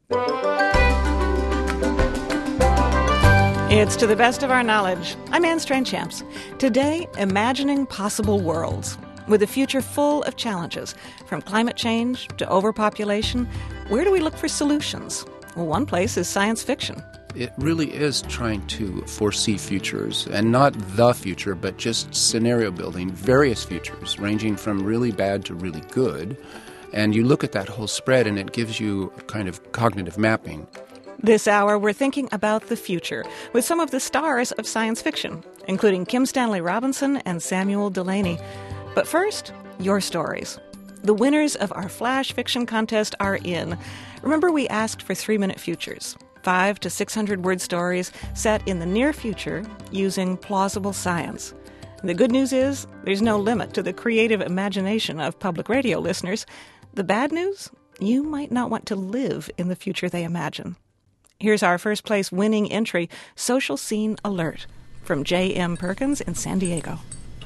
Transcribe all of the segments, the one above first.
It's To the Best of Our Knowledge. I'm Anne Strang-Champs. Today, imagining possible worlds. With a future full of challenges, from climate change to overpopulation, where do we look for solutions? Well, one place is science fiction. It really is trying to foresee futures, and not the future, but just scenario building, various futures, ranging from really bad to really good. And you look at that whole spread, and it gives you a kind of cognitive mapping. This hour, we're thinking about the future with some of the stars of science fiction, including Kim Stanley Robinson and Samuel Delany. But first, your stories. The winners of our Flash Fiction Contest are in. Remember, we asked for 3-minute futures, 500 to 600-word stories set in the near future using plausible science. The good news is there's no limit to the creative imagination of public radio listeners. The bad news? You might not want to live in the future they imagine. Here's our first place winning entry, Social Scene Alert, from J.M. Perkins in San Diego.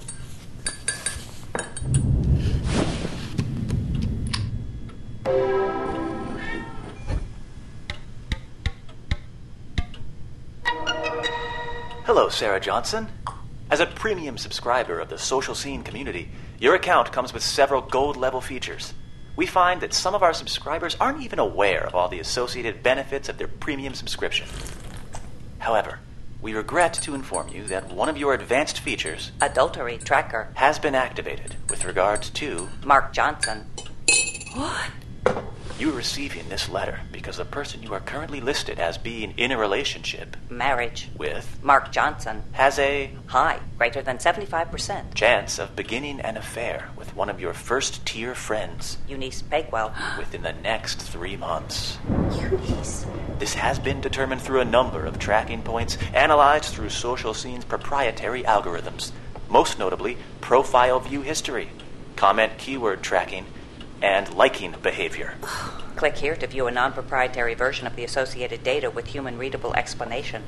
Hello, Sarah Johnson. As a premium subscriber of the Social Scene community, your account comes with several gold-level features. We find that some of our subscribers aren't even aware of all the associated benefits of their premium subscription. However, we regret to inform you that one of your advanced features, Adultery Tracker, has been activated with regards to Mark Johnson. What? you receiving this letter because the person you are currently listed as being in a relationship Marriage. with Mark Johnson. has a High, greater than 75%. chance of beginning an affair with one of your first-tier friends Eunice Bakewell. within the next 3 months. Eunice. This has been determined through a number of tracking points analyzed through Social Scene's proprietary algorithms, most notably profile view history, comment keyword tracking, and liking behavior. Click here to view a non-proprietary version of the associated data with human-readable explanation.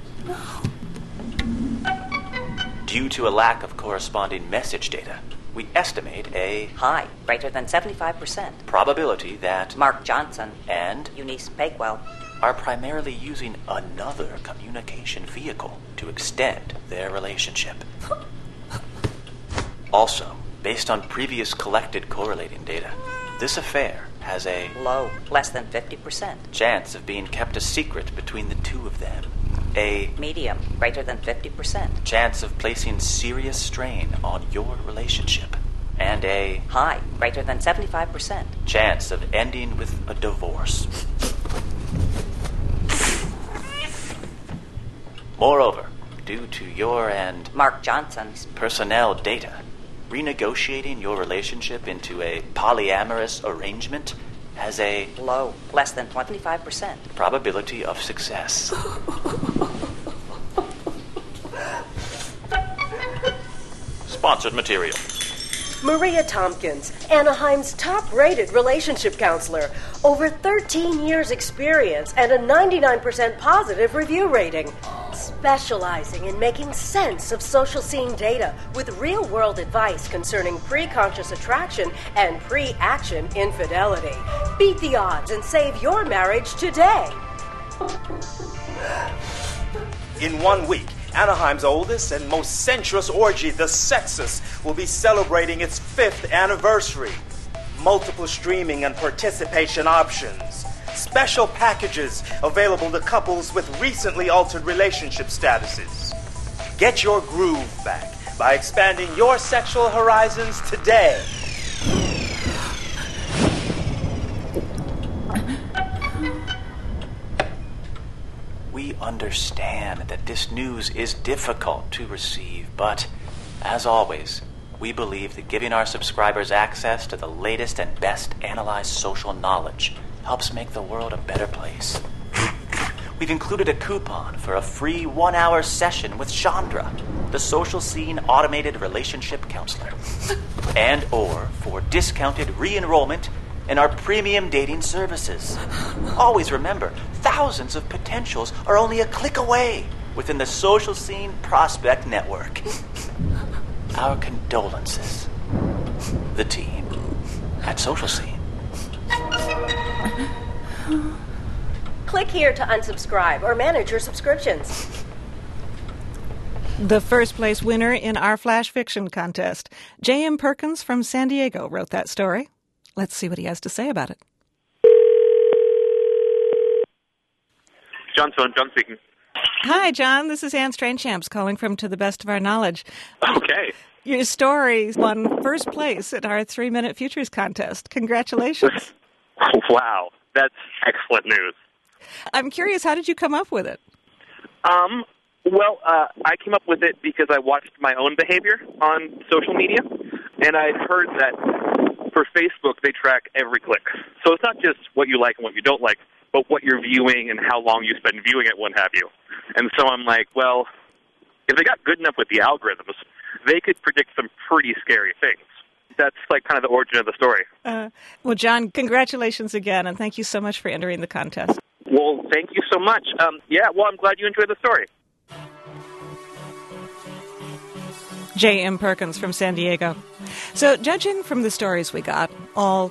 Due to a lack of corresponding message data, we estimate a High, greater than 75%. probability that Mark Johnson. and Eunice Bakewell. are primarily using another communication vehicle to extend their relationship. Also, based on previous collected correlating data, this affair has a Low, less than 50%. chance of being kept a secret between the two of them, a Medium, greater than 50%. chance of placing serious strain on your relationship, and a High, greater than 75%. chance of ending with a divorce. Moreover, due to your and Mark Johnson's personnel data, renegotiating your relationship into a polyamorous arrangement has a low, less than 25%. probability of success. Sponsored material. Maria Tompkins, Anaheim's top-rated relationship counselor. Over 13 years experience and a 99% positive review rating. Specializing in making sense of social scene data with real-world advice concerning pre-conscious attraction and pre-action infidelity. Beat the odds and save your marriage today. In 1 week, Anaheim's oldest and most sensuous orgy, The Sexus, will be celebrating its 5th anniversary. Multiple streaming and participation options. Special packages available to couples with recently altered relationship statuses. Get your groove back by expanding your sexual horizons today. We understand that this news is difficult to receive, but as always, we believe that giving our subscribers access to the latest and best analyzed social knowledge helps make the world a better place. We've included a coupon for a free 1-hour session with Chandra, the Social Scene automated relationship counselor, and or for discounted re-enrollment in our premium dating services. Always remember, thousands of potentials are only a click away within the Social Scene Prospect Network. Our condolences. The team at Social Scene. Click here to unsubscribe or manage your subscriptions. The first place winner in our flash fiction contest. J.M. Perkins from San Diego wrote that story. Let's see what he has to say about it. John speaking. Hi, John. This is Anne Strainchamps calling from To the Best of Our Knowledge. Okay. Your story won first place at our 3-Minute Futures contest. Congratulations. Wow. That's excellent news. I'm curious, how did you come up with it? Well, I came up with it because I watched my own behavior on social media, and I'd heard that for Facebook, they track every click. So it's not just what you like and what you don't like, but what you're viewing and how long you spend viewing it, what have you. And so I'm like, well, if they got good enough with the algorithms, they could predict some pretty scary things. That's like kind of the origin of the story. Well, John, congratulations again, and thank you so much for entering the contest. Well, thank you so much. I'm glad you enjoyed the story. J.M. Perkins from San Diego. So, judging from the stories we got, all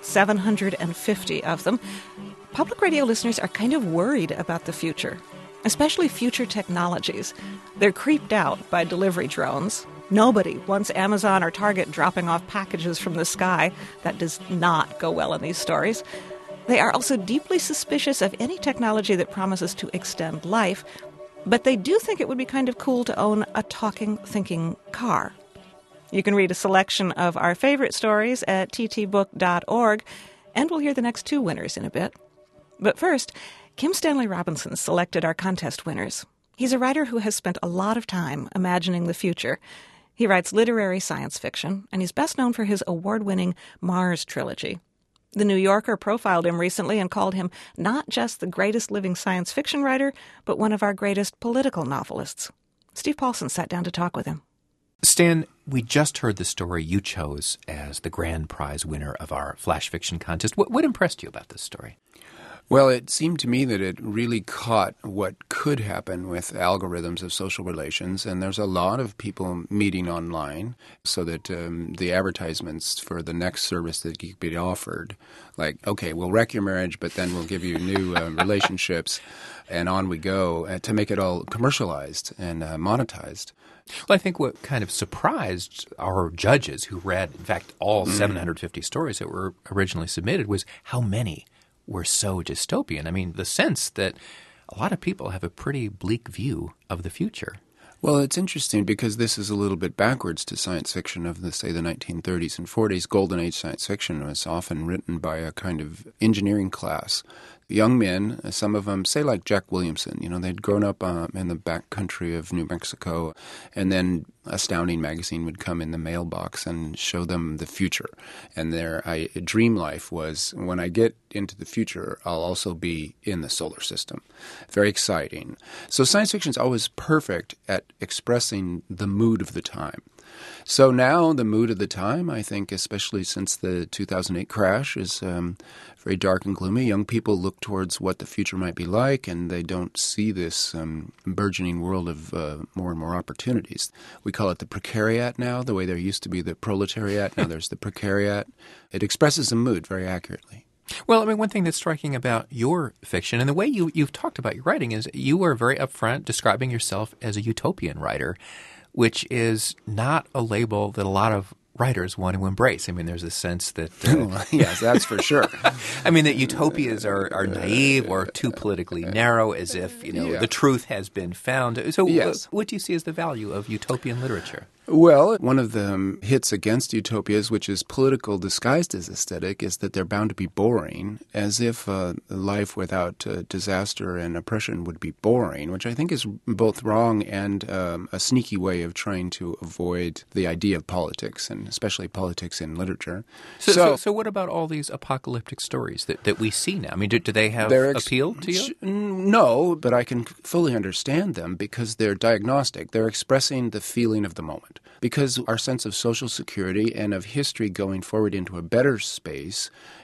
750 of them, public radio listeners are kind of worried about the future, especially future technologies. They're creeped out by delivery drones. Nobody wants Amazon or Target dropping off packages from the sky. That does not go well in these stories. They are also deeply suspicious of any technology that promises to extend life, but they do think it would be kind of cool to own a talking, thinking car. You can read a selection of our favorite stories at ttbook.org, and we'll hear the next 2 winners in a bit. But first, Kim Stanley Robinson selected our contest winners. He's a writer who has spent a lot of time imagining the future. He writes literary science fiction, and he's best known for his award-winning Mars trilogy. The New Yorker profiled him recently and called him not just the greatest living science fiction writer, but one of our greatest political novelists. Steve Paulson sat down to talk with him. Stan, we just heard the story you chose as the grand prize winner of our flash fiction contest. What impressed you about this story? Well, it seemed to me that it really caught what could happen with algorithms of social relations, and there's a lot of people meeting online so that the advertisements for the next service that could be offered, like, okay, we'll wreck your marriage, but then we'll give you new relationships, and on we go, to make it all commercialized and monetized. Well, I think what kind of surprised our judges who read, in fact, all 750 stories that were originally submitted was how many were so dystopian. I mean, the sense that a lot of people have a pretty bleak view of the future. Well, it's interesting because this is a little bit backwards to science fiction of, the 1930s and 40s. Golden Age science fiction was often written by a kind of engineering class. Young men, some of them, say like Jack Williamson, they'd grown up in the back country of New Mexico, and then Astounding magazine would come in the mailbox and show them the future. And their dream life was, when I get into the future, I'll also be in the solar system. Very exciting. So science fiction is always perfect at expressing the mood of the time. So now the mood of the time, I think, especially since the 2008 crash, is very dark and gloomy. Young people look towards what the future might be like, and they don't see this burgeoning world of more and more opportunities. We call it the precariat now, the way there used to be the proletariat. Now there's the precariat. It expresses a mood very accurately. Well, I mean, one thing that's striking about your fiction and the way you've talked about your writing is you are very upfront describing yourself as a utopian writer, which is not a label that a lot of writers want to embrace. I mean, there's a sense that... yes, that's for sure. I mean, that utopias are naive or too politically narrow, as if, the truth has been found. So yes. What do you see as the value of utopian literature? Well, one of the hits against utopias, which is political disguised as aesthetic, is that they're bound to be boring, as if life without disaster and oppression would be boring, which I think is both wrong and a sneaky way of trying to avoid the idea of politics, and especially politics in literature. So what about all these apocalyptic stories that we see now? I mean, do they have appeal to you? No, but I can fully understand them because they're diagnostic. They're expressing the feeling of the moment. Because our sense of social security and of history going forward into a better space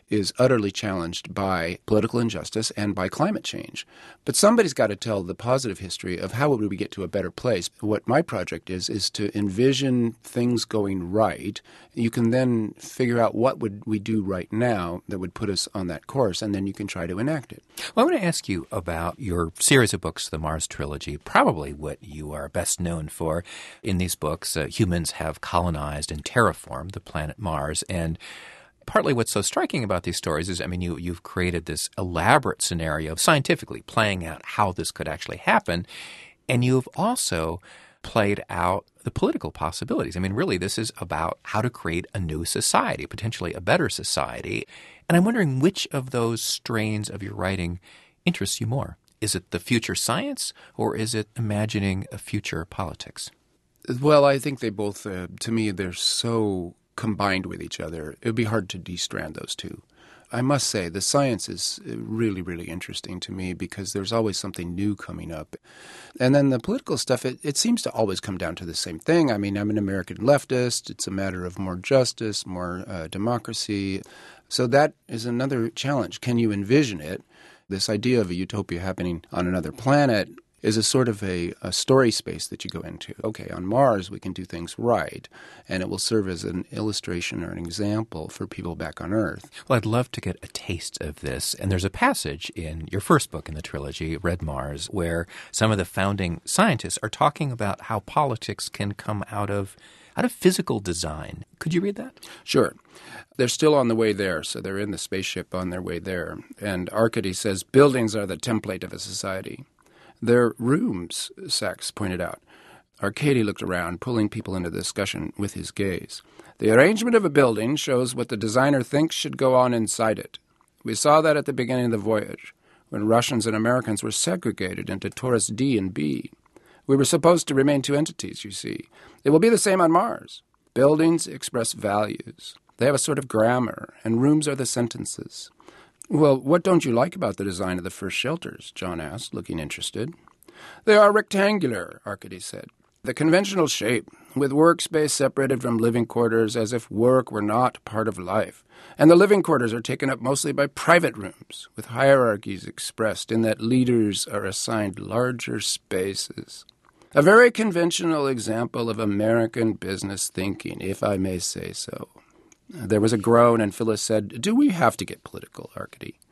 is utterly challenged by political injustice and by climate change. But somebody's got to tell the positive history of how would we get to a better place. What my project is to envision things going right. You can then figure out what would we do right now that would put us on that course, and then you can try to enact it. Well, I want to ask you about your series of books, the Mars Trilogy, probably what you are best known for. In these books, humans have colonized and terraformed the planet Mars, and partly what's so striking about these stories is, you've created this elaborate scenario of scientifically playing out how this could actually happen, and you've also played out the political possibilities. Really, this is about how to create a new society, potentially a better society. And I'm wondering which of those strains of your writing interests you more. Is it the future science, or is it imagining a future politics? Well, I think they both, to me, they're so combined with each other. It would be hard to de-strand those two. I must say, the science is really, really interesting to me because there's always something new coming up. And then the political stuff, it seems to always come down to the same thing. I'm an American leftist. It's a matter of more justice, more democracy. So that is another challenge. Can you envision it? This idea of a utopia happening on another planet is a sort of a story space that you go into. Okay, on Mars we can do things right, and it will serve as an illustration or an example for people back on Earth. Well, I'd love to get a taste of this. And there's a passage in your first book in the trilogy, Red Mars, where some of the founding scientists are talking about how politics can come out of physical design. Could you read that? Sure. They're still on the way there, so they're in the spaceship on their way there. And Arcady says, buildings are the template of a society. They're rooms, Sachs pointed out. Arcady looked around, pulling people into the discussion with his gaze. The arrangement of a building shows what the designer thinks should go on inside it. We saw that at the beginning of the voyage, when Russians and Americans were segregated into Taurus D and B. We were supposed to remain two entities, you see. It will be the same on Mars. Buildings express values. They have a sort of grammar, and rooms are the sentences. Well, what don't you like about the design of the first shelters? John asked, looking interested. They are rectangular, Arcady said. The conventional shape, with workspace separated from living quarters as if work were not part of life. And the living quarters are taken up mostly by private rooms, with hierarchies expressed in that leaders are assigned larger spaces. A very conventional example of American business thinking, if I may say so. There was a groan, and Phyllis said, Do we have to get political, Arcady?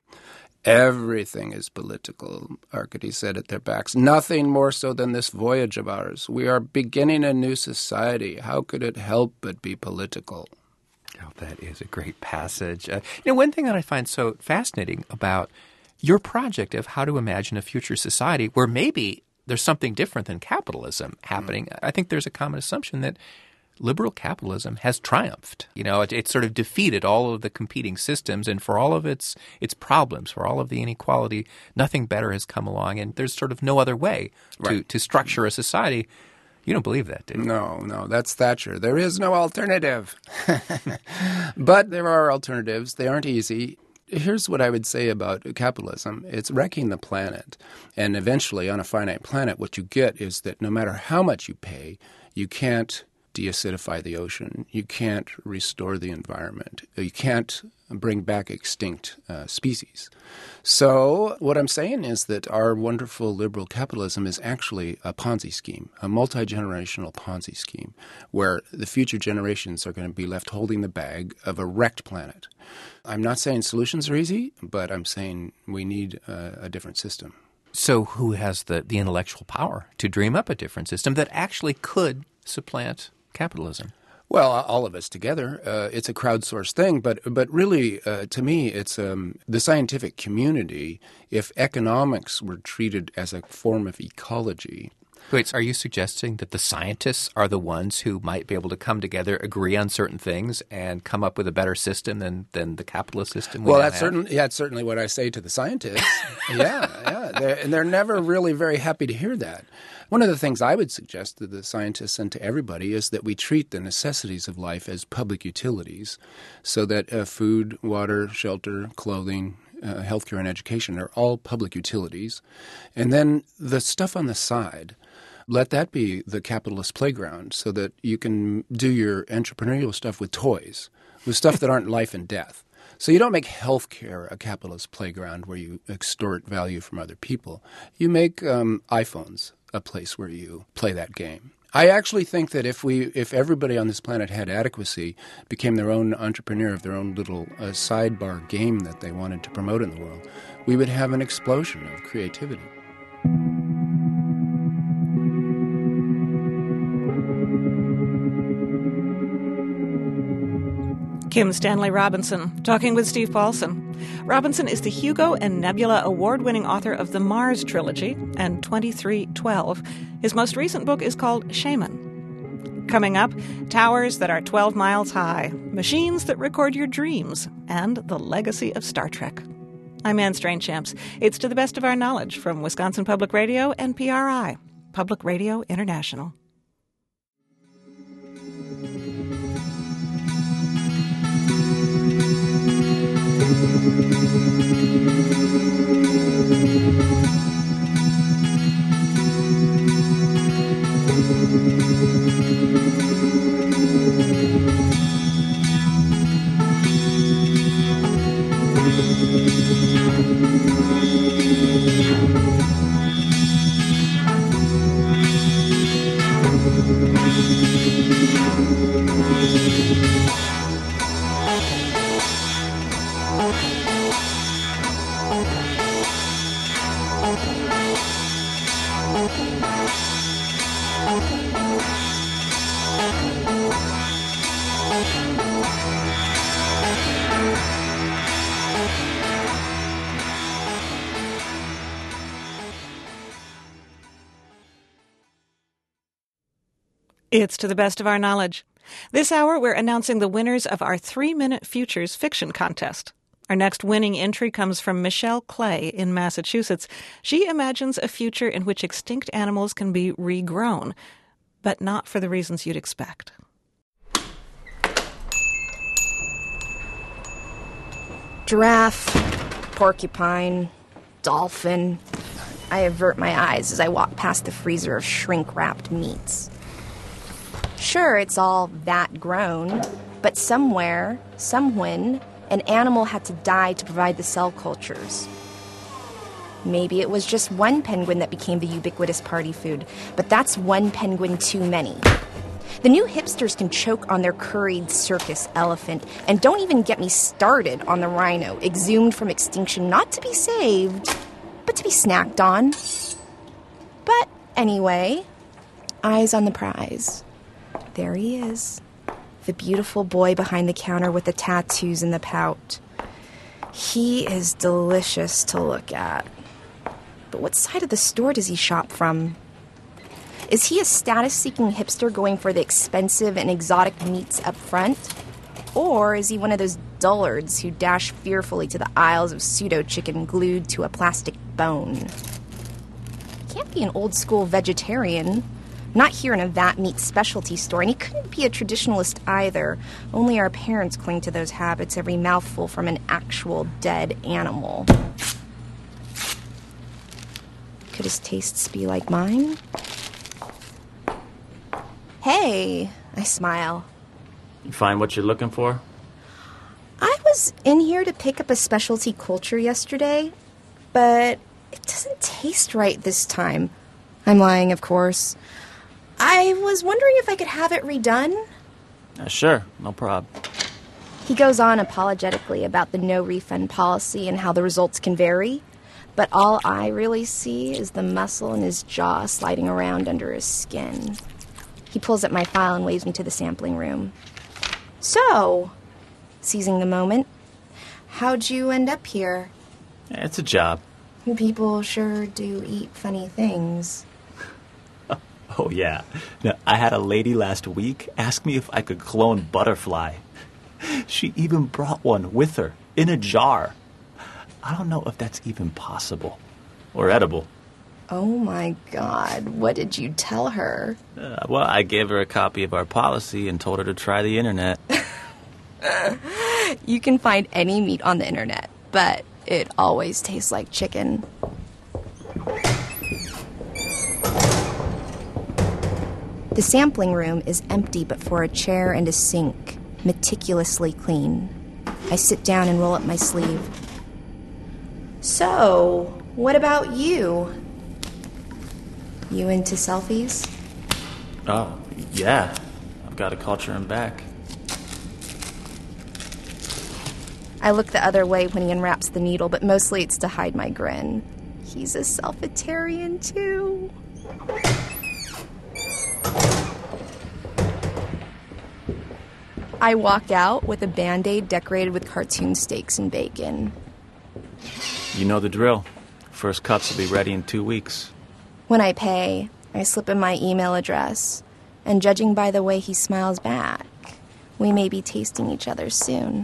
Everything is political, Arcady said at their backs. Nothing more so than this voyage of ours. We are beginning a new society. How could it help but be political? Oh, that is a great passage. One thing that I find so fascinating about your project of how to imagine a future society where maybe there's something different than capitalism happening, I think there's a common assumption that liberal capitalism has triumphed. It sort of defeated all of the competing systems, and for all of its problems, for all of the inequality, nothing better has come along, and there's sort of no other way to structure a society. You don't believe that, do you? No, that's Thatcher. There is no alternative. But there are alternatives. They aren't easy. Here's what I would say about capitalism. It's wrecking the planet. And eventually, on a finite planet, what you get is that no matter how much you pay, you can't deacidify the ocean. You can't restore the environment. You can't bring back extinct species. So what I'm saying is that our wonderful liberal capitalism is actually a Ponzi scheme, a multi-generational Ponzi scheme, where the future generations are going to be left holding the bag of a wrecked planet. I'm not saying solutions are easy, but I'm saying we need a different system. So who has the intellectual power to dream up a different system that actually could supplant capitalism? Well, all of us together. It's a crowdsourced thing, but really, to me, it's the scientific community. If economics were treated as a form of ecology. Wait, are you suggesting that the scientists are the ones who might be able to come together, agree on certain things, and come up with a better system than the capitalist system? Well, that's certainly what I say to the scientists. Yeah, they're never really very happy to hear that. One of the things I would suggest to the scientists and to everybody is that we treat the necessities of life as public utilities, so that food, water, shelter, clothing, healthcare, and education are all public utilities. And then the stuff on the side, let that be the capitalist playground so that you can do your entrepreneurial stuff with toys, with stuff that aren't life and death. So you don't make healthcare a capitalist playground where you extort value from other people. You make iPhones a place where you play that game. I actually think that if everybody on this planet had adequacy, became their own entrepreneur of their own little sidebar game that they wanted to promote in the world, we would have an explosion of creativity. Kim Stanley Robinson, talking with Steve Paulson. Robinson is the Hugo and Nebula award-winning author of the Mars trilogy and 2312. His most recent book is called Shaman. Coming up, towers that are 12 miles high, machines that record your dreams, and the legacy of Star Trek. I'm Anne Strainchamps. It's To the Best of Our Knowledge from Wisconsin Public Radio and PRI, Public Radio International. It's To the Best of Our Knowledge. This hour, we're announcing the winners of our 3-Minute Futures fiction contest. Our next winning entry comes from Michelle Clay in Massachusetts. She imagines a future in which extinct animals can be regrown, but not for the reasons you'd expect. Giraffe, porcupine, dolphin. I avert my eyes as I walk past the freezer of shrink-wrapped meats. Sure, it's all that grown, but somewhere, somewhen, an animal had to die to provide the cell cultures. Maybe it was just one penguin that became the ubiquitous party food, but that's one penguin too many. The new hipsters can choke on their curried circus elephant, and don't even get me started on the rhino, exhumed from extinction not to be saved, but to be snacked on. But anyway, eyes on the prize. There he is, the beautiful boy behind the counter with the tattoos and the pout. He is delicious to look at. But what side of the store does he shop from? Is he a status-seeking hipster going for the expensive and exotic meats up front? Or is he one of those dullards who dash fearfully to the aisles of pseudo-chicken glued to a plastic bone? He can't be an old-school vegetarian. Not here in a vat meat specialty store, and he couldn't be a traditionalist either. Only our parents cling to those habits, every mouthful from an actual dead animal. Could his tastes be like mine? Hey, I smile. You find what you're looking for? I was in here to pick up a specialty culture yesterday, but it doesn't taste right this time. I'm lying, of course. I was wondering if I could have it redone. Sure, no problem. He goes on apologetically about the no-refund policy and how the results can vary, but all I really see is the muscle in his jaw sliding around under his skin. He pulls up my file and waves me to the sampling room. So, seizing the moment, how'd you end up here? It's a job. People sure do eat funny things. Oh, yeah. Now, I had a lady last week ask me if I could clone Butterfly. She even brought one with her, in a jar. I don't know if that's even possible. Or edible. Oh, my God. What did you tell her? Well, I gave her a copy of our policy and told her to try the internet. You can find any meat on the internet, but it always tastes like chicken. The sampling room is empty but for a chair and a sink, meticulously clean. I sit down and roll up my sleeve. So, what about you? You into selfies? Oh, yeah. I've got to culture him back. I look the other way when he unwraps the needle, but mostly it's to hide my grin. He's a selfitarian, too. I walk out with a Band-Aid decorated with cartoon steaks and bacon. You know the drill. First cups will be ready in 2 weeks. When I pay, I slip in my email address, and judging by the way he smiles back, we may be tasting each other soon.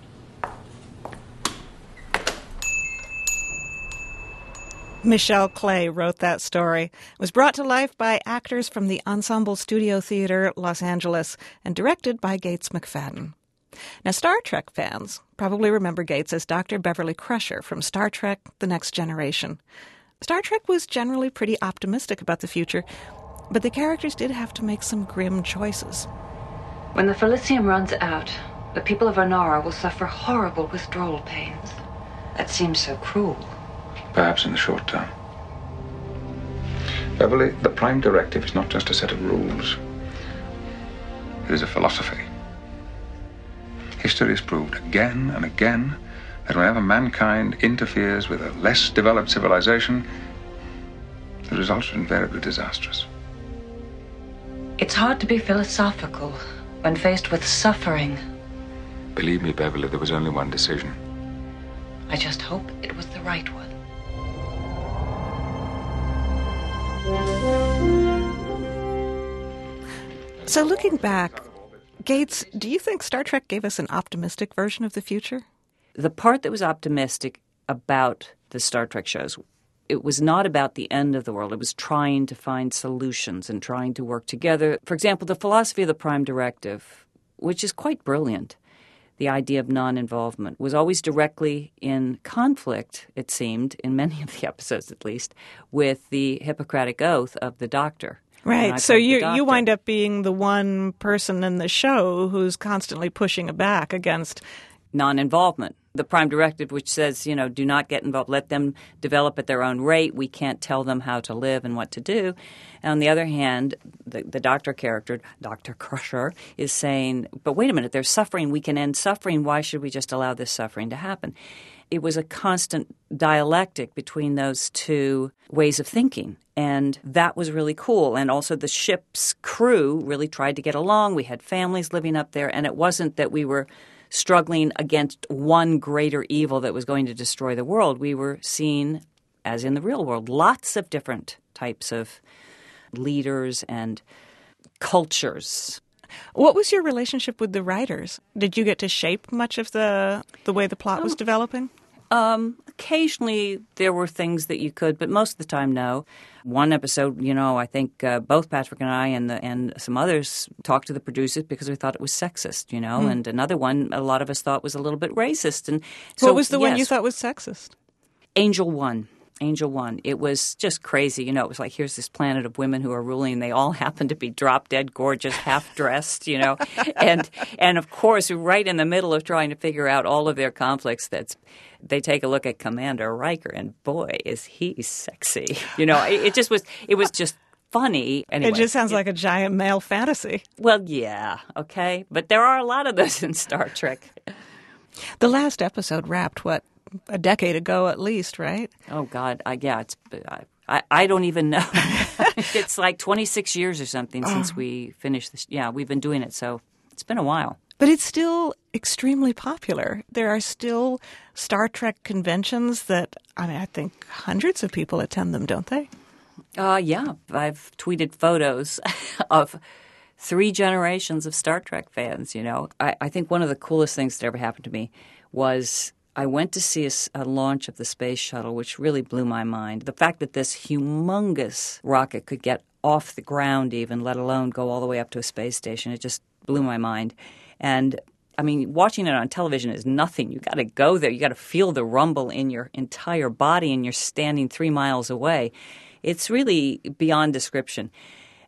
Michelle Clay wrote that story. It was brought to life by actors from the Ensemble Studio Theater, Los Angeles, and directed by Gates McFadden. Now, Star Trek fans probably remember Gates as Dr. Beverly Crusher from Star Trek: The Next Generation. Star Trek was generally pretty optimistic about the future, but the characters did have to make some grim choices. When the Felicium runs out, the people of Onara will suffer horrible withdrawal pains. That seems so cruel. Perhaps in the short term. Beverly, the Prime Directive is not just a set of rules. It is a philosophy. History has proved again and again that whenever mankind interferes with a less developed civilization, the results are invariably disastrous. It's hard to be philosophical when faced with suffering. Believe me, Beverly, there was only one decision. I just hope it was the right one. So looking back, Gates, do you think Star Trek gave us an optimistic version of the future? The part that was optimistic about the Star Trek shows, it was not about the end of the world. It was trying to find solutions and trying to work together. For example, the philosophy of the Prime Directive, which is quite brilliant, the idea of non-involvement, was always directly in conflict, it seemed, in many of the episodes at least, with the Hippocratic Oath of the Doctor. Right. So you wind up being the one person in the show who's constantly pushing back against non-involvement. The Prime Directive, which says, do not get involved. Let them develop at their own rate. We can't tell them how to live and what to do. And on the other hand, the Doctor character, Dr. Crusher, is saying, but wait a minute, there's suffering. We can end suffering. Why should we just allow this suffering to happen? It was a constant dialectic between those two ways of thinking. And that was really cool. And also the ship's crew really tried to get along. We had families living up there. And it wasn't that we were struggling against one greater evil that was going to destroy the world. We were seeing, as in the real world, lots of different types of leaders and cultures. What was your relationship with the writers? Did you get to shape much of the way the plot was developing? Occasionally there were things that you could, but most of the time, no. One episode, I think both Patrick and I and some others talked to the producers because we thought it was sexist, and another one a lot of us thought was a little bit racist. And so, what was the one you thought was sexist? Angel One. It was just crazy. It was like, here's this planet of women who are ruling, and they all happen to be drop-dead gorgeous, half-dressed, And of course, right in the middle of trying to figure out all of their conflicts, they take a look at Commander Riker, and boy, is he sexy. It was just funny. Anyway, it just sounds like a giant male fantasy. Well, yeah, okay. But there are a lot of those in Star Trek. The last episode wrapped, a decade ago at least, right? Oh, God. I don't even know. It's like 26 years or something since we finished this. Yeah, we've been doing it, so it's been a while. But it's still extremely popular. There are still Star Trek conventions that, I think hundreds of people attend them, don't they? Yeah. I've tweeted photos of 3 generations of Star Trek fans, I think one of the coolest things that ever happened to me was I went to see a launch of the space shuttle, which really blew my mind. The fact that this humongous rocket could get off the ground even, let alone go all the way up to a space station, it just blew my mind. And, watching it on television is nothing. You got to go there. You got to feel the rumble in your entire body, and you're standing 3 miles away. It's really beyond description.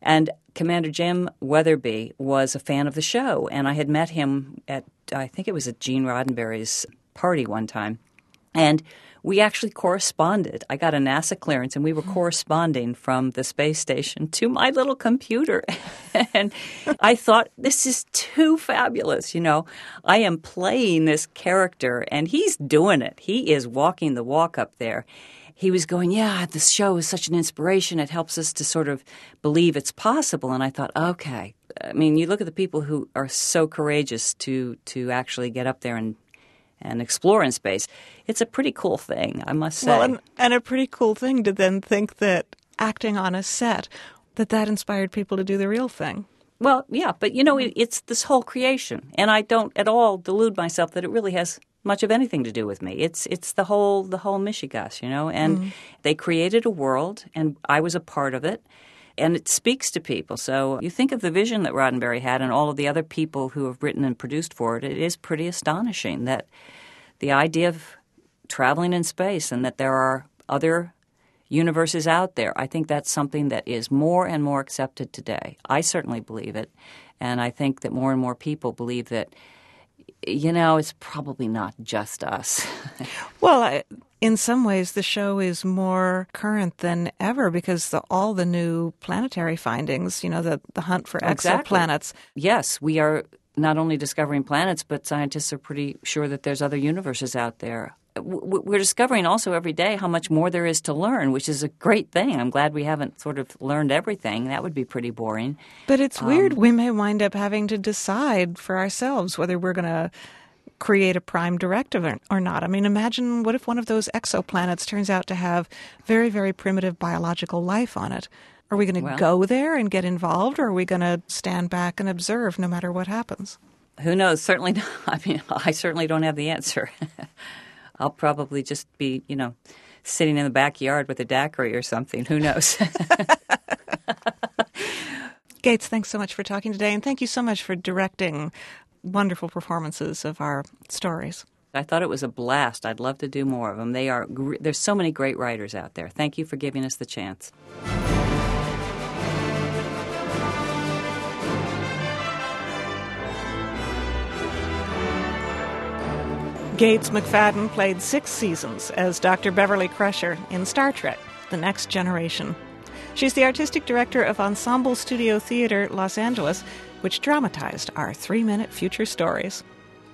And Commander Jim Weatherby was a fan of the show, and I had met him at, I think it was at Gene Roddenberry's party one time. And we actually corresponded. I got a NASA clearance, and we were corresponding from the space station to my little computer. And I thought, this is too fabulous, I am playing this character, and he's doing it. He is walking the walk up there. He was going, yeah, this show is such an inspiration. It helps us to sort of believe it's possible. And I thought, okay. I mean, you look at the people who are so courageous to actually get up there and explore in space. It's a pretty cool thing, I must say. Well, and a pretty cool thing to then think that acting on a set, that inspired people to do the real thing. Well, yeah, but it's this whole creation. And I don't at all delude myself that it really has much of anything to do with me. It's the whole Mishigas, and they created a world, and I was a part of it, and it speaks to people. So you think of the vision that Roddenberry had and all of the other people who have written and produced for it, it is pretty astonishing that the idea of traveling in space and that there are other universes out there, I think that's something that is more and more accepted today. I certainly believe it, and I think that more and more people believe that it's probably not just us. Well, in some ways, the show is more current than ever because all the new planetary findings, the hunt for exoplanets. Yes, we are not only discovering planets, but scientists are pretty sure that there's other universes out there. We're discovering also every day how much more there is to learn, which is a great thing. I'm glad we haven't sort of learned everything. That would be pretty boring. But it's weird. We may wind up having to decide for ourselves whether we're going to create a prime directive or not. I mean, imagine what if one of those exoplanets turns out to have very, very primitive biological life on it? Are we going to go there and get involved, or are we going to stand back and observe no matter what happens? Who knows? Certainly not. I mean, I certainly don't have the answer. I'll probably just be, sitting in the backyard with a daiquiri or something. Who knows? Gates, thanks so much for talking today, and thank you so much for directing wonderful performances of our stories. I thought it was a blast. I'd love to do more of them. There's so many great writers out there. Thank you for giving us the chance. Gates McFadden played 6 seasons as Dr. Beverly Crusher in Star Trek: The Next Generation. She's the artistic director of Ensemble Studio Theater Los Angeles, which dramatized our 3-minute future stories.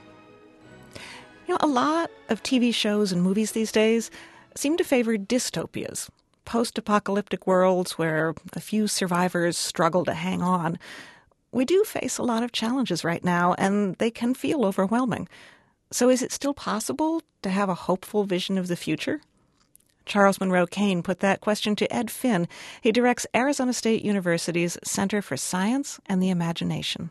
A lot of TV shows and movies these days seem to favor dystopias, post-apocalyptic worlds where a few survivors struggle to hang on. We do face a lot of challenges right now, and they can feel overwhelming. So is it still possible to have a hopeful vision of the future? Charles Monroe Kane put that question to Ed Finn. He directs Arizona State University's Center for Science and the Imagination.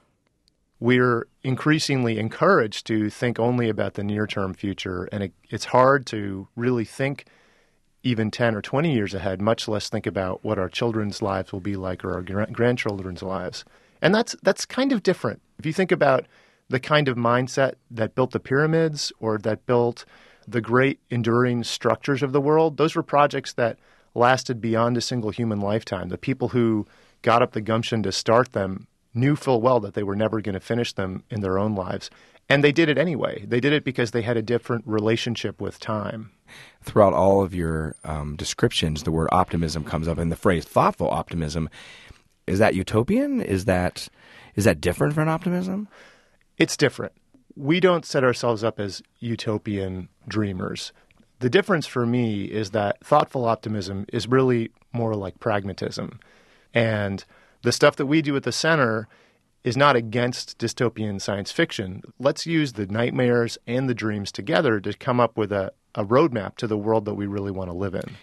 We're increasingly encouraged to think only about the near-term future, and it's hard to really think even 10 or 20 years ahead, much less think about what our children's lives will be like or our grandchildren's lives. And that's kind of different. If you think about the kind of mindset that built the pyramids or that built the great enduring structures of the world, those were projects that lasted beyond a single human lifetime. The people who got up the gumption to start them knew full well that they were never going to finish them in their own lives. And they did it anyway. They did it because they had a different relationship with time. Throughout all of your descriptions, the word optimism comes up, and the phrase thoughtful optimism. Is that utopian? Is that different from optimism? It's different. We don't set ourselves up as utopian dreamers. The difference for me is that thoughtful optimism is really more like pragmatism. And the stuff that we do at the center is not against dystopian science fiction. Let's use the nightmares and the dreams together to come up with a roadmap to the world that we really want to live in.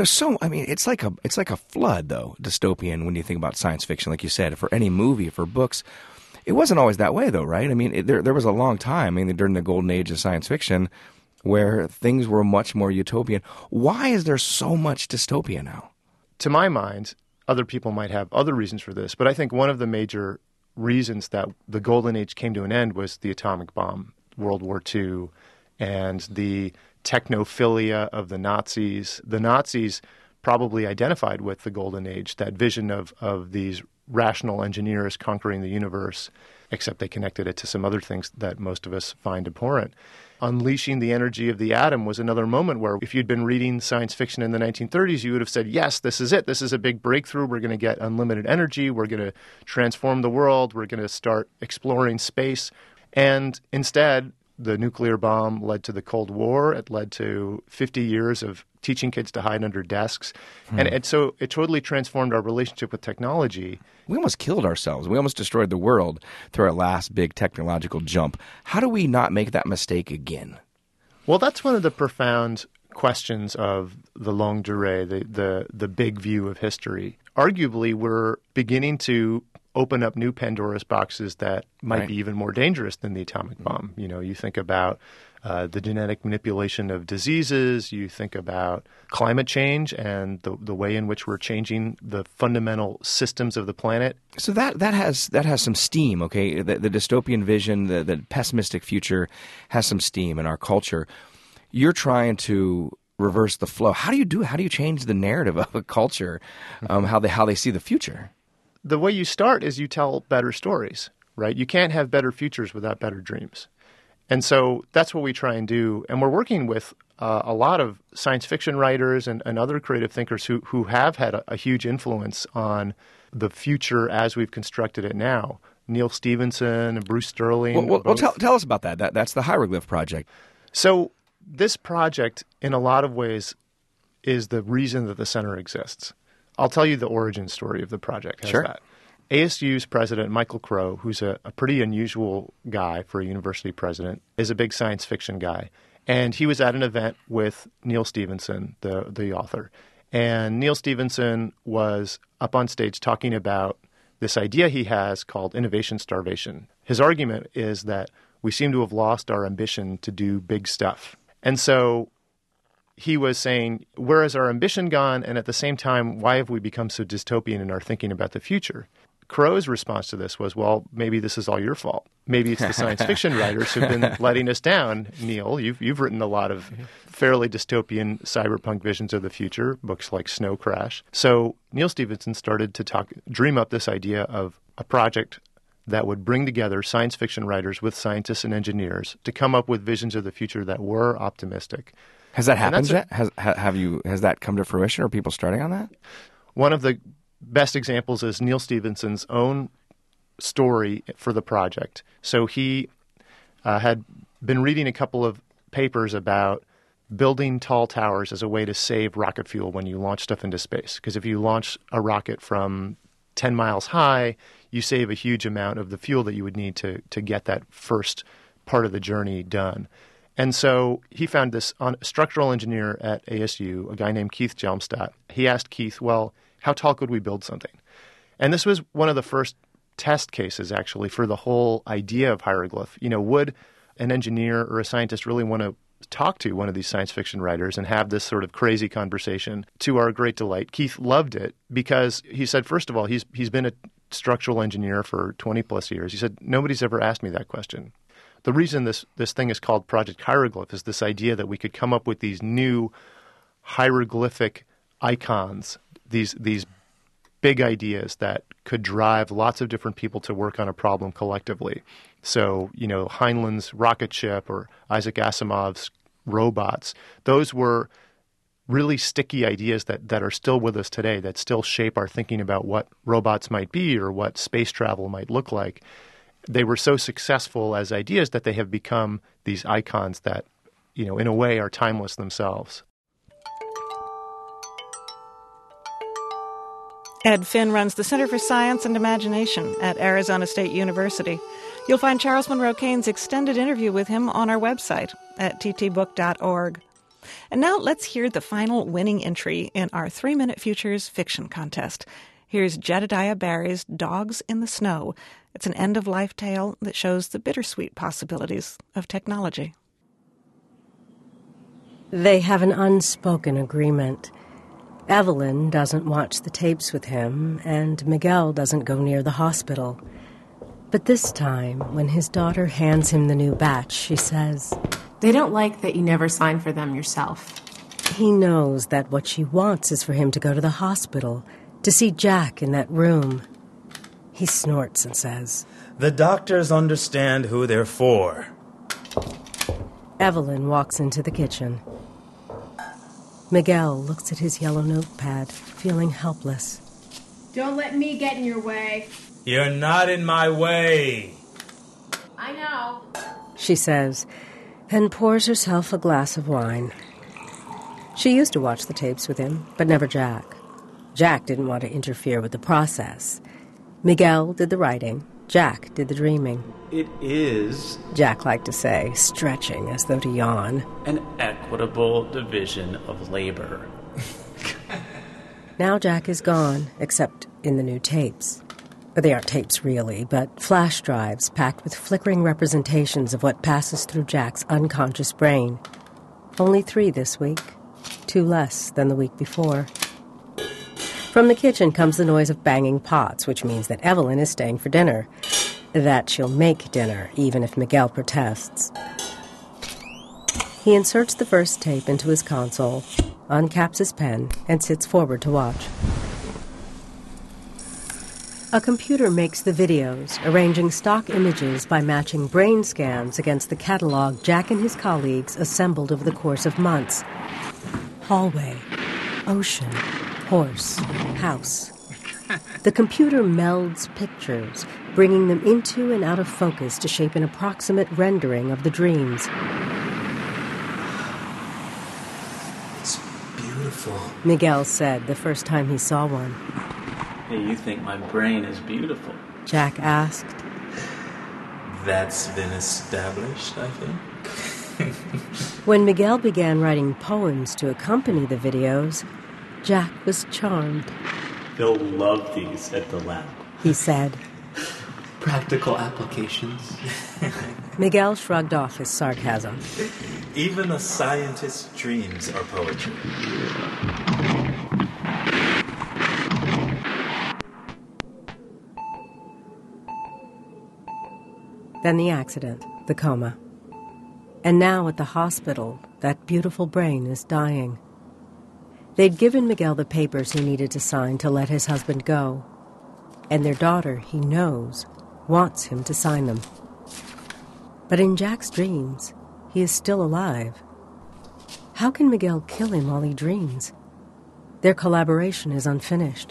It's like a flood, though, dystopian, when you think about science fiction, like you said. For any movie, for books, it wasn't always that way, though, right? I mean, there was a long time, during the golden age of science fiction, where things were much more utopian. Why is there so much dystopia now? To my mind, other people might have other reasons for this, but I think one of the major reasons that the golden age came to an end was the atomic bomb, World War II, and the technophilia of the Nazis. The Nazis probably identified with the Golden Age, that vision of these rational engineers conquering the universe, except they connected it to some other things that most of us find abhorrent. Unleashing the energy of the atom was another moment where if you'd been reading science fiction in the 1930s, you would have said, yes, this is it. This is a big breakthrough. We're going to get unlimited energy. We're going to transform the world. We're going to start exploring space. And instead, the nuclear bomb led to the Cold War. It led to 50 years of teaching kids to hide under desks. And so it totally transformed our relationship with technology. We almost killed ourselves. We almost destroyed the world through our last big technological jump. How do we not make that mistake again? Well, that's one of the profound questions of the longue durée, the big view of history. Arguably, we're beginning to open up new Pandora's boxes that might be even more dangerous than the atomic bomb. You know, you think about the genetic manipulation of diseases, you think about climate change and the way in which we're changing the fundamental systems of the planet. So that has some steam, okay? The dystopian vision, the pessimistic future has some steam in our culture. You're trying to reverse the flow. How do you change the narrative of a culture, how they see the future? The way you start is you tell better stories, right? You can't have better futures without better dreams. And so that's what we try and do. And we're working with a lot of science fiction writers and other creative thinkers who have had a huge influence on the future as we've constructed it now. Neil Stephenson and Bruce Sterling. Well, tell us about that. That's the Hieroglyph Project. So this project, in a lot of ways, is the reason that the center exists. I'll tell you the origin story of the project. How's that? ASU's president, Michael Crow, who's a pretty unusual guy for a university president, is a big science fiction guy. And he was at an event with Neil Stephenson, the author. And Neil Stephenson was up on stage talking about this idea he has called innovation starvation. His argument is that we seem to have lost our ambition to do big stuff. And so he was saying, where has our ambition gone? And at the same time, why have we become so dystopian in our thinking about the future? Crow's response to this was, well, maybe this is all your fault. Maybe it's the science fiction writers who've been letting us down. Neil, you've written a lot of fairly dystopian cyberpunk visions of the future, books like Snow Crash. So Neil Stephenson started to dream up this idea of a project that would bring together science fiction writers with scientists and engineers to come up with visions of the future that were optimistic. Has that happened yet? Has that come to fruition? Are people starting on that? One of the best examples is Neil Stephenson's own story for the project. So he had been reading a couple of papers about building tall towers as a way to save rocket fuel when you launch stuff into space. Because if you launch a rocket from 10 miles high, you save a huge amount of the fuel that you would need to get that first part of the journey done. And so he found this structural engineer at ASU, a guy named Keith Jelmstadt. He asked Keith, well, how tall could we build something? And this was one of the first test cases, actually, for the whole idea of hieroglyph. You know, would an engineer or a scientist really want to talk to one of these science fiction writers and have this sort of crazy conversation? To our great delight, Keith loved it because he said, first of all, he's been a structural engineer for 20 plus years. He said, nobody's ever asked me that question. The reason this thing is called Project Hieroglyph is this idea that we could come up with these new hieroglyphic icons, these big ideas that could drive lots of different people to work on a problem collectively. So, you know, Heinlein's rocket ship or Isaac Asimov's robots, those were really sticky ideas that are still with us today, that still shape our thinking about what robots might be or what space travel might look like. They were so successful as ideas that they have become these icons that, you know, in a way are timeless themselves. Ed Finn runs the Center for Science and Imagination at Arizona State University. You'll find Charles Monroe Kane's extended interview with him on our website at ttbook.org. And now let's hear the final winning entry in our 3-Minute Futures fiction contest. Here's Jedediah Barry's Dogs in the Snow. It's an end-of-life tale that shows the bittersweet possibilities of technology. They have an unspoken agreement. Evelyn doesn't watch the tapes with him, and Miguel doesn't go near the hospital. But this time, when his daughter hands him the new batch, she says, "They don't like that you never sign for them yourself." He knows that what she wants is for him to go to the hospital, to see Jack in that room. He snorts and says, "The doctors understand who they're for." Evelyn walks into the kitchen. Miguel looks at his yellow notepad, feeling helpless. Don't let me get in your way. "You're not in my way." I know. She says, and pours herself a glass of wine. She used to watch the tapes with him, but never Jack. Jack didn't want to interfere with the process. Miguel did the writing. Jack did the dreaming. It is, Jack liked to say, stretching as though to yawn, an equitable division of labor. Now Jack is gone, except in the new tapes. They aren't tapes really, but flash drives packed with flickering representations of what passes through Jack's unconscious brain. Only 3 this week, 2 less than the week before. From the kitchen comes the noise of banging pots, which means that Evelyn is staying for dinner. That she'll make dinner, even if Miguel protests. He inserts the first tape into his console, uncaps his pen, and sits forward to watch. A computer makes the videos, arranging stock images by matching brain scans against the catalog Jack and his colleagues assembled over the course of months. Hallway, ocean, horse, house. The computer melds pictures, bringing them into and out of focus to shape an approximate rendering of the dreams. It's beautiful, Miguel said the first time he saw one. Hey, you think my brain is beautiful? Jack asked. That's been established, I think. When Miguel began writing poems to accompany the videos, Jack was charmed. They'll love these at the lab, he said. Practical applications. Miguel shrugged off his sarcasm. Even a scientist's dreams are poetry. Then the accident, the coma. And now at the hospital, that beautiful brain is dying. They'd given Miguel the papers he needed to sign to let his husband go. And their daughter, he knows, wants him to sign them. But in Jack's dreams, he is still alive. How can Miguel kill him while he dreams? Their collaboration is unfinished.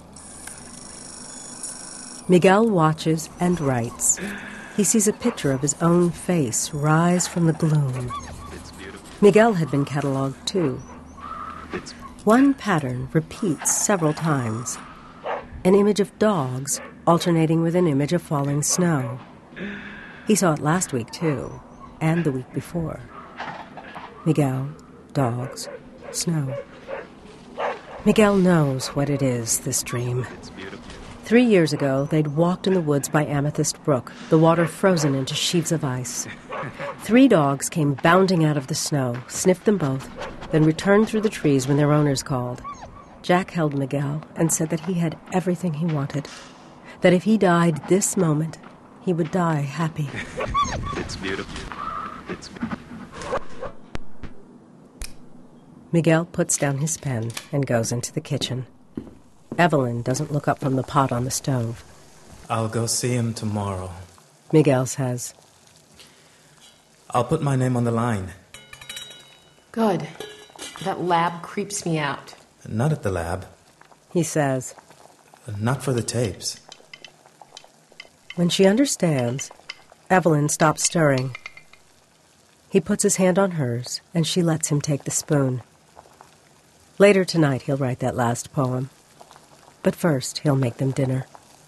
Miguel watches and writes. He sees a picture of his own face rise from the gloom. Miguel had been catalogued too. One pattern repeats several times. An image of dogs alternating with an image of falling snow. He saw it last week too, and the week before. Miguel, dogs, snow. Miguel knows what it is, this dream. 3 years ago, they'd walked in the woods by Amethyst Brook, the water frozen into sheaves of ice. 3 dogs came bounding out of the snow, sniffed them both, then returned through the trees when their owners called. Jack held Miguel and said that he had everything he wanted, that if he died this moment, he would die happy. It's beautiful. It's beautiful. Miguel puts down his pen and goes into the kitchen. Evelyn doesn't look up from the pot on the stove. I'll go see him tomorrow. Miguel says. I'll put my name on the line. Good. That lab creeps me out. Not at the lab. He says. Not for the tapes. When she understands, Evelyn stops stirring. He puts his hand on hers, and she lets him take the spoon. Later tonight, he'll write that last poem. But first, he'll make them dinner.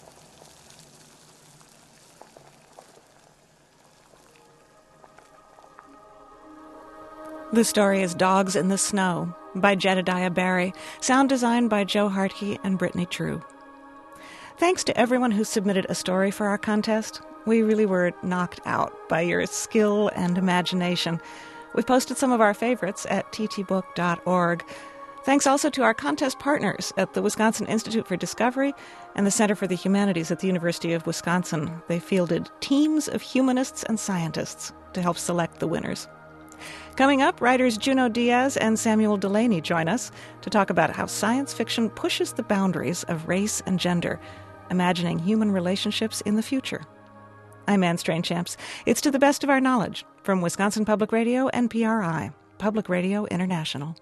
The story is Dogs in the Snow by Jedediah Barry, sound designed by Joe Hartke and Brittany True. Thanks to everyone who submitted a story for our contest. We really were knocked out by your skill and imagination. We've posted some of our favorites at ttbook.org. Thanks also to our contest partners at the Wisconsin Institute for Discovery and the Center for the Humanities at the University of Wisconsin. They fielded teams of humanists and scientists to help select the winners. Coming up, writers Junot Diaz and Samuel Delany join us to talk about how science fiction pushes the boundaries of race and gender, imagining human relationships in the future. I'm Anne Strainchamps. It's To the Best of Our Knowledge from Wisconsin Public Radio and PRI, Public Radio International.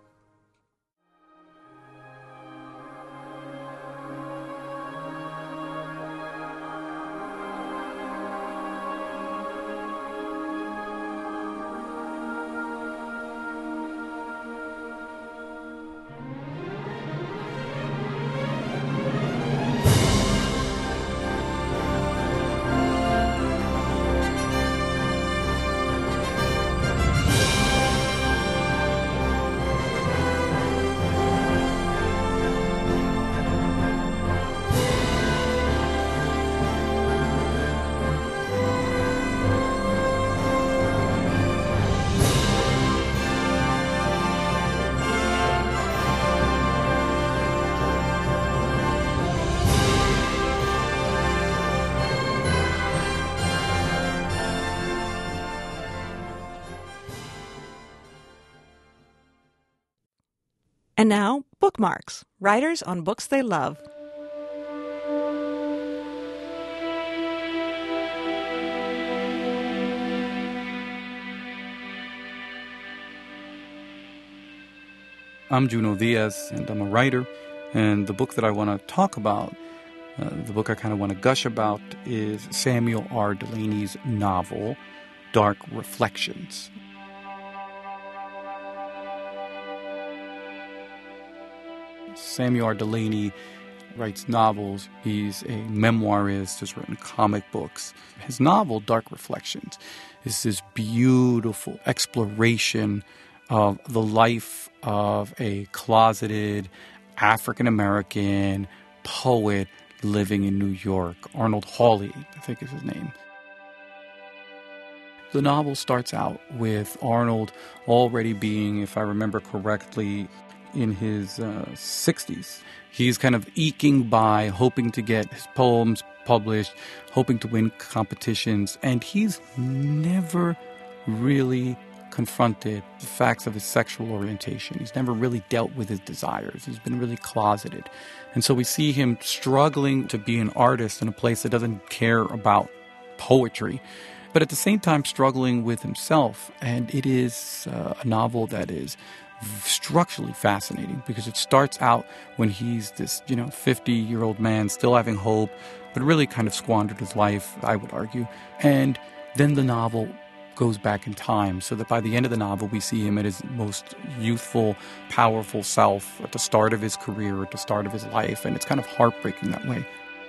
And now, bookmarks. Writers on books they love. I'm Junot Diaz, and I'm a writer. And the book that I want to talk about, the book I kind of want to gush about, is Samuel R. Delany's novel, Dark Reflections. Samuel R. Delany writes novels. He's a memoirist, has written comic books. His novel, Dark Reflections, is this beautiful exploration of the life of a closeted African-American poet living in New York. Arnold Hawley, I think is his name. The novel starts out with Arnold already being, if I remember correctly, in his 60s. He's kind of eking by, hoping to get his poems published, hoping to win competitions, and he's never really confronted the facts of his sexual orientation. He's never really dealt with his desires. He's been really closeted. And so we see him struggling to be an artist in a place that doesn't care about poetry, but at the same time struggling with himself. And it is a novel that is structurally fascinating because it starts out when he's this, 50-year-old man still having hope, but really kind of squandered his life, I would argue. And then the novel goes back in time so that by the end of the novel we see him at his most youthful, powerful self at the start of his career, at the start of his life, and it's kind of heartbreaking that way.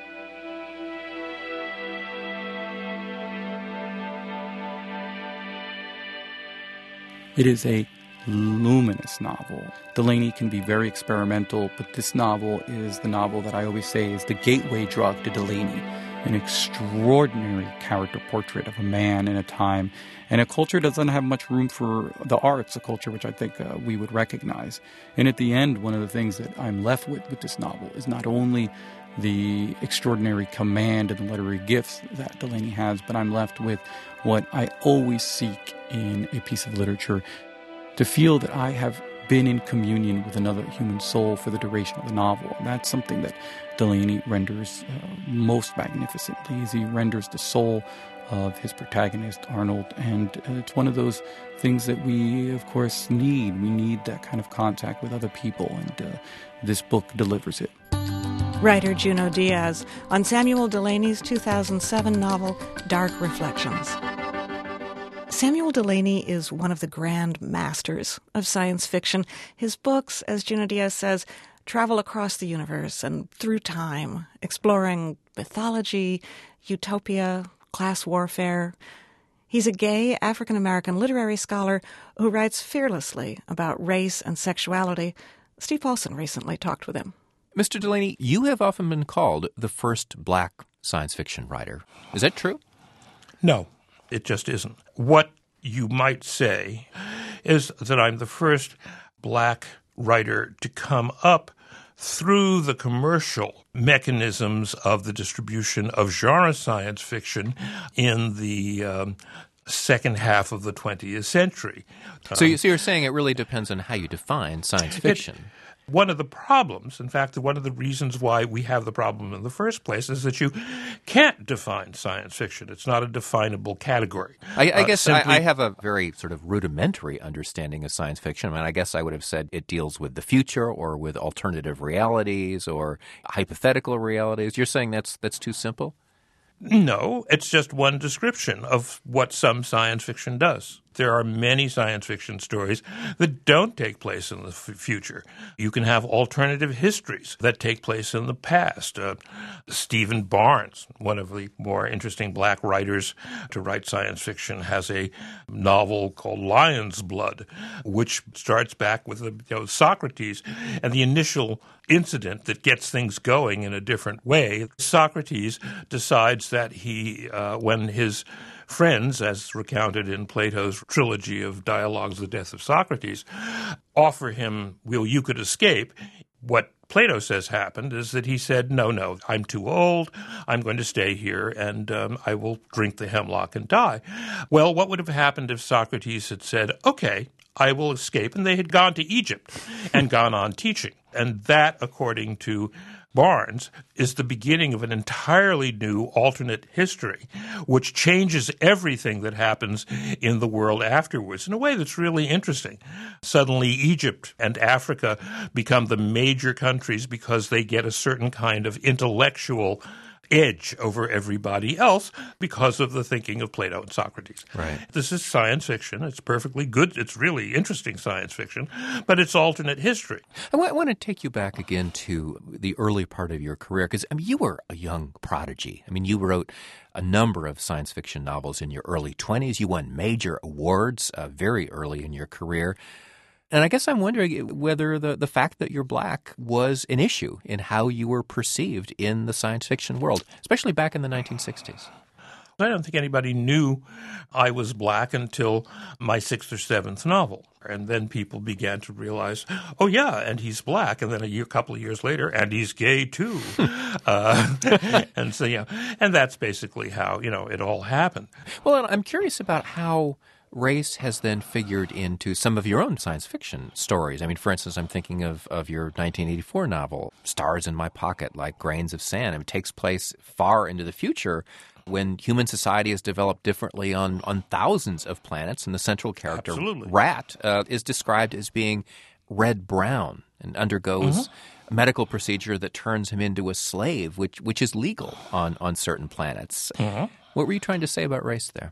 It is a luminous novel. Delany can be very experimental, but this novel is the novel that I always say is the gateway drug to Delany. An extraordinary character portrait of a man in a time and a culture that doesn't have much room for the arts, a culture which I think we would recognize. And at the end, one of the things that I'm left with this novel is not only the extraordinary command and the literary gifts that Delany has, but I'm left with what I always seek in a piece of literature, to feel that I have been in communion with another human soul for the duration of the novel. And that's something that Delany renders most magnificently, as he renders the soul of his protagonist, Arnold. And it's one of those things that we, of course, need. We need that kind of contact with other people, and this book delivers it. Writer Junot Diaz on Samuel Delany's 2007 novel, Dark Reflections. Samuel Delany is one of the grand masters of science fiction. His books, as Junot Diaz says, travel across the universe and through time, exploring mythology, utopia, class warfare. He's a gay African-American literary scholar who writes fearlessly about race and sexuality. Steve Paulson recently talked with him. Mr. Delany, you have often been called the first black science fiction writer. Is that true? No, it just isn't. What you might say is that I'm the first black writer to come up through the commercial mechanisms of the distribution of genre science fiction in the second half of the 20th century. So you're saying it really depends on how you define science fiction. One of the problems, in fact, one of the reasons why we have the problem in the first place is that you can't define science fiction. It's not a definable category. I guess I have a very sort of rudimentary understanding of science fiction. I mean, I guess I would have said it deals with the future or with alternative realities or hypothetical realities. You're saying that's too simple? No, it's just one description of what some science fiction does. There are many science fiction stories that don't take place in the future. You can have alternative histories that take place in the past. Stephen Barnes, one of the more interesting black writers to write science fiction, has a novel called Lion's Blood, which starts back with Socrates and the initial incident that gets things going in a different way. Socrates decides that when his friends, as recounted in Plato's trilogy of dialogues, The Death of Socrates, offer him, well, you could escape. What Plato says happened is that he said, no, I'm too old, I'm going to stay here, and I will drink the hemlock and die. Well, what would have happened if Socrates had said, okay, I will escape, and they had gone to Egypt and gone on teaching? And that, according to Barnes, is the beginning of an entirely new alternate history, which changes everything that happens in the world afterwards in a way that's really interesting. Suddenly, Egypt and Africa become the major countries because they get a certain kind of intellectual edge over everybody else because of the thinking of Plato and Socrates. Right. This is science fiction. It's perfectly good. It's really interesting science fiction, but it's alternate history. I want to take you back again to the early part of your career because you were a young prodigy. You wrote a number of science fiction novels in your early 20s. You won major awards very early in your career. And I guess I'm wondering whether the fact that you're black was an issue in how you were perceived in the science fiction world, especially back in the 1960s. I don't think anybody knew I was black until my sixth or seventh novel. And then people began to realize, oh, yeah, and he's black. And then a couple of years later, and he's gay, too. And so, and that's basically how, it all happened. Well, I'm curious about how race has then figured into some of your own science fiction stories. For instance, I'm thinking of your 1984 novel, Stars in My Pocket, Like Grains of Sand. It takes place far into the future when human society is developed differently on thousands of planets, and the central character, Absolutely. Rat, is described as being red-brown and undergoes a medical procedure that turns him into a slave, which is legal on certain planets. What were you trying to say about race there?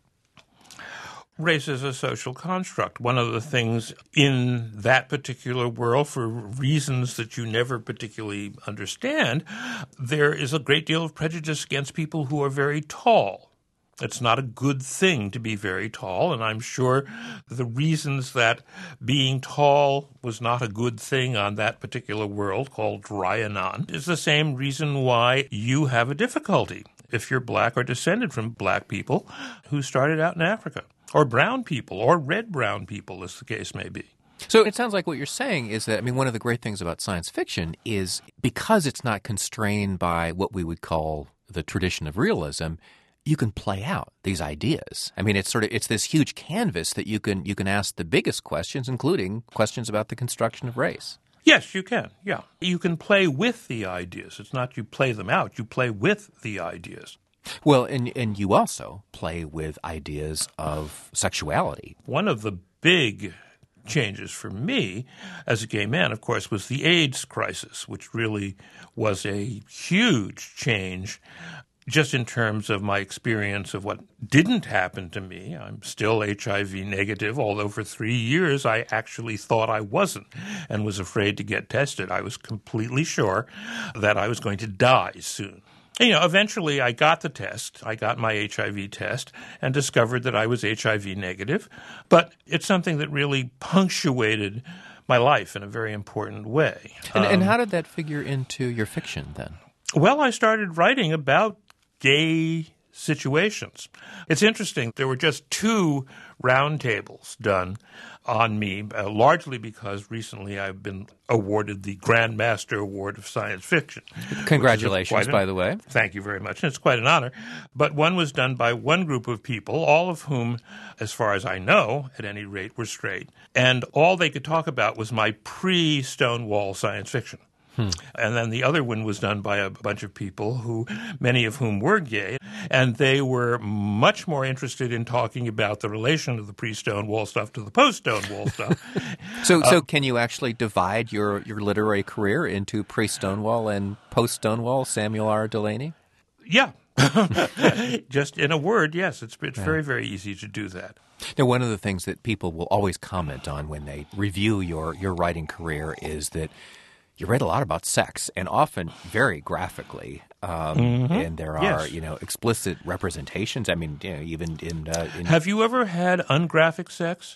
Race is a social construct. One of the things in that particular world, for reasons that you never particularly understand, there is a great deal of prejudice against people who are very tall. It's not a good thing to be very tall, and I'm sure the reasons that being tall was not a good thing on that particular world called Ryanon is the same reason why you have a difficulty if you're black or descended from black people who started out in Africa. Or brown people, or red-brown people, as the case may be. So it sounds like what you're saying is that, one of the great things about science fiction is because it's not constrained by what we would call the tradition of realism, you can play out these ideas. It's this huge canvas that you can ask the biggest questions, including questions about the construction of race. Yes, you can, yeah. You can play with the ideas. It's not you play them out, you play with the ideas. Well, and you also play with ideas of sexuality. One of the big changes for me as a gay man, of course, was the AIDS crisis, which really was a huge change just in terms of my experience of what didn't happen to me. I'm still HIV negative, although for 3 years I actually thought I wasn't and was afraid to get tested. I was completely sure that I was going to die soon. Eventually I got the test. I got my HIV test and discovered that I was HIV negative. But it's something that really punctuated my life in a very important way. And how did that figure into your fiction then? Well, I started writing about gay situations. It's interesting. There were just 2 roundtables done on me, largely because recently I've been awarded the Grand Master Award of Science Fiction. Congratulations, by the way. Thank you very much. And it's quite an honor. But one was done by one group of people, all of whom, as far as I know, at any rate, were straight. And all they could talk about was my pre-Stonewall science fiction. And then the other one was done by a bunch of people who, many of whom were gay, and they were much more interested in talking about the relation of the pre-Stonewall stuff to the post-Stonewall stuff. So can you actually divide your literary career into pre-Stonewall and post-Stonewall, Samuel R. Delany? Yeah. Just in a word, yes. It's very, very easy to do that. Now, one of the things that people will always comment on when they review your writing career is that you write a lot about sex, and often very graphically, and there are explicit representations. I mean, even in Have you ever had ungraphic sex?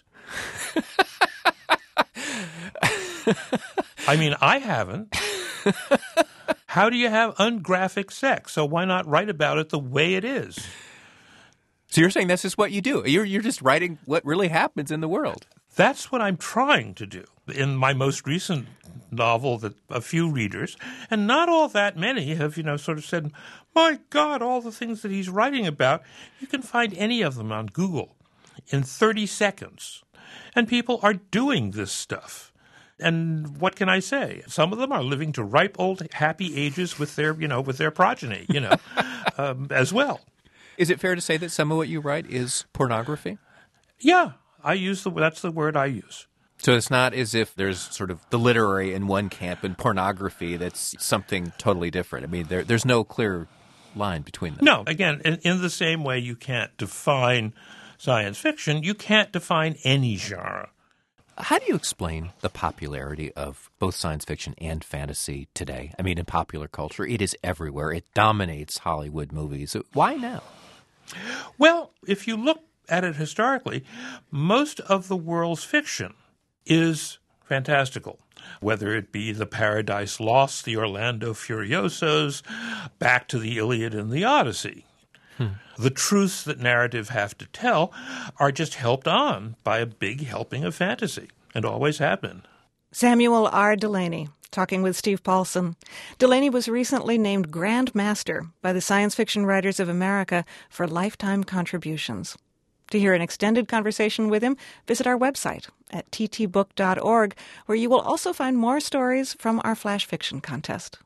I mean, I haven't. How do you have ungraphic sex? So why not write about it the way it is? So you're saying this is what you do? You're just writing what really happens in the world. That's what I'm trying to do. In my most recent novel, that a few readers, and not all that many, have sort of said, "My God, all the things that he's writing about, you can find any of them on Google in 30 seconds." And people are doing this stuff. And what can I say? Some of them are living to ripe old happy ages with their progeny, as well. Is it fair to say that some of what you write is pornography? Yeah, that's the word I use. So it's not as if there's sort of the literary in one camp and pornography that's something totally different. I mean, there's no clear line between them. No. Again, in the same way you can't define science fiction, you can't define any genre. How do you explain the popularity of both science fiction and fantasy today? I mean, in popular culture, it is everywhere. It dominates Hollywood movies. Why now? Well, if you look at it historically, most of the world's fiction is fantastical, whether it be the Paradise Lost, the Orlando Furiosos, back to the Iliad and the Odyssey. The truths that narrative have to tell are just helped on by a big helping of fantasy, and always have been. Samuel R. Delany, talking with Steve Paulson. Delany was recently named Grand Master by the Science Fiction Writers of America for lifetime contributions. To hear an extended conversation with him, visit our website at ttbook.org, where you will also find more stories from our Flash Fiction contest.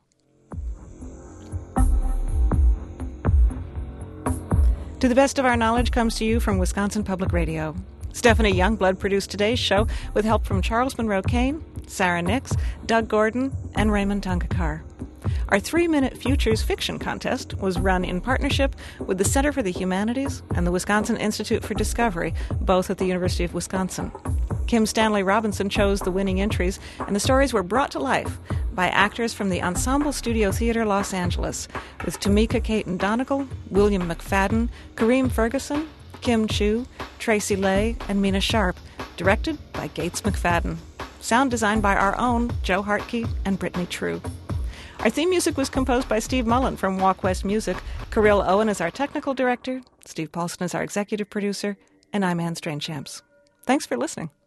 To the Best of Our Knowledge comes to you from Wisconsin Public Radio. Stephanie Youngblood produced today's show with help from Charles Monroe Kane, Sarah Nix, Doug Gordon, and Raymond Tongakar. Our 3-Minute Futures Fiction Contest was run in partnership with the Center for the Humanities and the Wisconsin Institute for Discovery, both at the University of Wisconsin. Kim Stanley Robinson chose the winning entries, and the stories were brought to life by actors from the Ensemble Studio Theater Los Angeles, with Tamika Caton Donegal, William McFadden, Kareem Ferguson, Kim Chu, Tracy Lay, and Mina Sharp, directed by Gates McFadden. Sound designed by our own Joe Hartke and Brittany True. Our theme music was composed by Steve Mullen from Walk West Music. Kirill Owen is our technical director, Steve Paulson is our executive producer, and I'm Anne Strainchamps. Thanks for listening.